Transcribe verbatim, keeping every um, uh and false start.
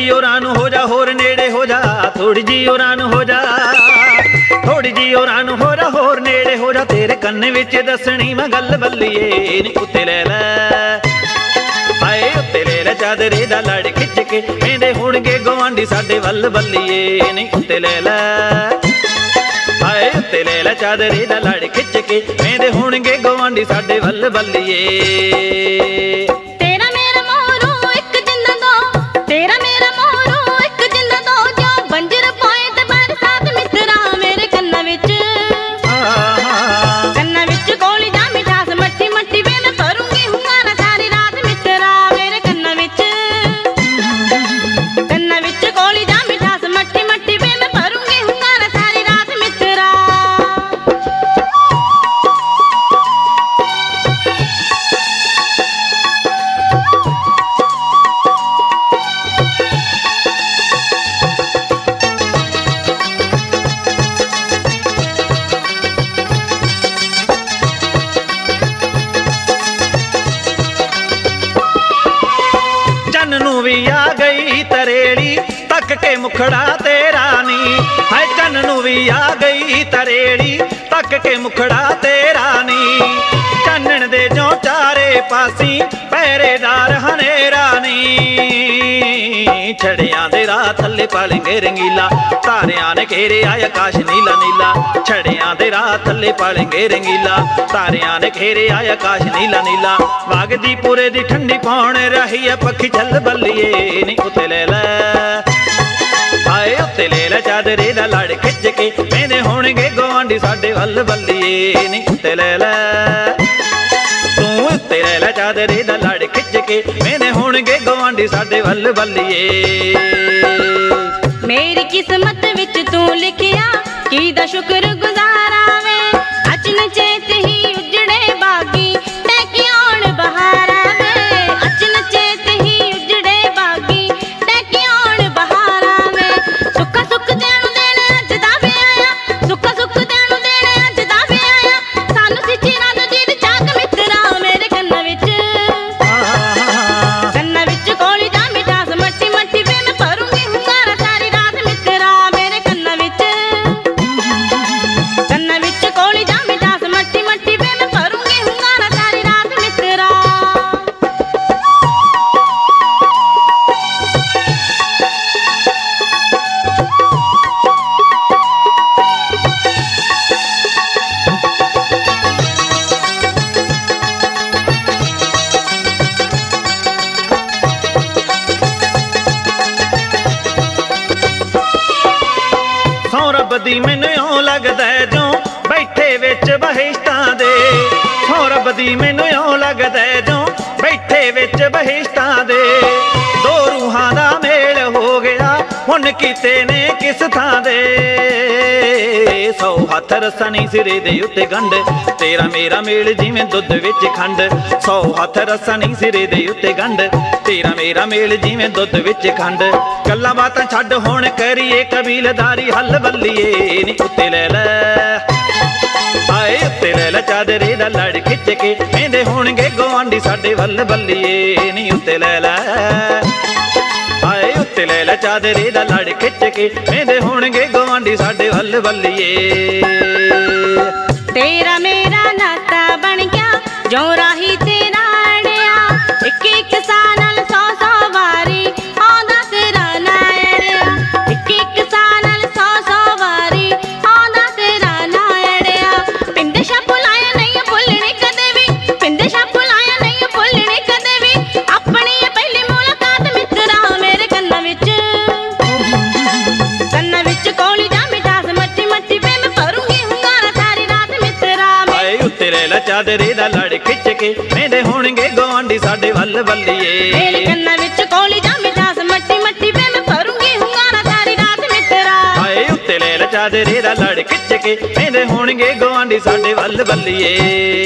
जी होरां नूं हो जा होर नेड़े हो जा, थोड़ी जी होरां नूं हो जा, थोड़ी जी होरां नूं हो जा होर नेड़े हो जा, तेरे कन्न विच दसणी मैं गल बल्लीए नी उत्ते लै लै हाय उत्ते ले लै चादरे दा लड़ खिच के वेंदे होणगे गवांढी साडे वल बल्लीए नी उत्ते लै लै हाय उत्ते ले लै चादरे दा लड़ खिच के वेंदे होणगे गवांढी साडे वल बल्लीए। तेरा मेरा मोरू एक जिंदा दो, तेरा मेरा मोरू एक जिंदा दो, जो बंजर पाए ते बरसात मित्रा मेरे कन्ना विच कन्ना विच कोली जा मिठास मट्ठी मट्ठी वे मैं भरूंगी हुंगारा सारी रात मित्रा मेरे कन्ना विच कन्ना विच कोली जा मिठास मट्ठी मट्ठी वे मैं भरूंगी हुंगारा सारी रात मित्रा। चन्न नूं भी आ गई तरेड़ी तक के मुखड़ा तेरा नी, हाय चन्न नूं भी आ गई तरेड़ी तक के मुखड़ा तेरा नी, चन्नण दे जो चारे पासी पहरेदार हनेरा नी, छड़ियां दे राह थल्ले पालेंगे रंगीला, तारियां ने घेरे आए आकाश नीला नीला, छड़ियां दे राह थल्ले पालेंगे रंगीला, तारियां ने घेरे आए आकाश नीला नीला, वागदी पूरे दी ठंडी पौण रही है पखी चल बल्लीए नी उत्ते ले लै हाय उत्ते ले लै चादरे दा लड़ खिच के वेंदे होणगे गवांढी साडे वल बल्लीए नी उत्ते ले लै तू उत्ते ले लै चादरे दा लड़ खिच के वेंदे होणगे गवांढी साडे वल बल्लीए। मेरी किस्मत विच तू लिखिया किदा शुक्र गुजारा वे, अचन चेत ही उजड़े बागी टैकी आउण बहारा वे, अचन चेत ही उजड़े बागी टैकी आउण बहारा वे, सुखा सुख देणु देण अज दा वे आया, सुखा सुख देणु देण अज दा वे आया, सानू सिची रात जीत चाक मित्रा मेरे कन्ना विच कन्ना विच कोली जा मिठास मट्टी मट्टी वे मैं भरूंगी हुंगारा सारी रात मित्रा मेरे कन्ना विच कन्ना विच कोली जा मिठास मट्टी मट्टी वे मैं भरूंगी हुंगारा सारी रात मित्रा। सौ रब दी मैनू इउं लगदा जो बैठे विच बहिश्तां दे, सौ रब दी मैनू इउं लगदा जो बैठे विच बहिश्तां दे, दो रूहां दा मेल हो गया हुण कीते ने किस थां दे, सौ हत्थ रसनी सिरे दे उत्ते गंढ तेरा मेरा मेल जिवें दुध विच खंड, सौ हत्थ रसनी सिरे दे उत्ते गंढ तेरा मेरा मेल जिवें दुध विच खंड, गल्लां बातां छड्ड हुण करिए कबीलदारी हल बल्लीए नी उत्ते ले लै हाय उत्ते ले लै चादरे दा लड़ खिच के वेंदे होणगे गवांढी साडे वल बल्लीए नी उत्ते ले लै हाय उत्ते ले लै चादरे दा लड़ खिच के वेंदे होणगे गवांढी साडे वल बल्लीए। तेरा मेरा नाता बन गया जो राही तेरा अड़िया, एक एक साल नाल सौ सौ वारी आंदा तेरा ना अड़िया, एक एक साल नाल सौ सौ वारी आंदा तेरा ना अड़िया, पिंदे शा भुलाया नहीं भुलने कदे भी, पिंदे शा भुलाया नहीं भुलने कदे भी, अपनी पहली मुलाकात मित्रा मेरे कन्ना विच कन्ना विच कोली जा मिठास मट्टी मट्टी वे मैं भरूंगी हुंगारा सारी रात मित्रा। उत्ते ले लै चादरे दा लड़ खिच के वेंदे होणगे गवांढी साडे वल बल्लीए, मेरे कन्ना विच कोली जा मिठास मट्टी मट्टी वे मैं भरूंगी हुंगारा सारी रात मित्रा। हाय उत्ते ले लै चादरे दा लड़ खिच के वेंदे होणगे गवांढी साडे वल बल्लीए।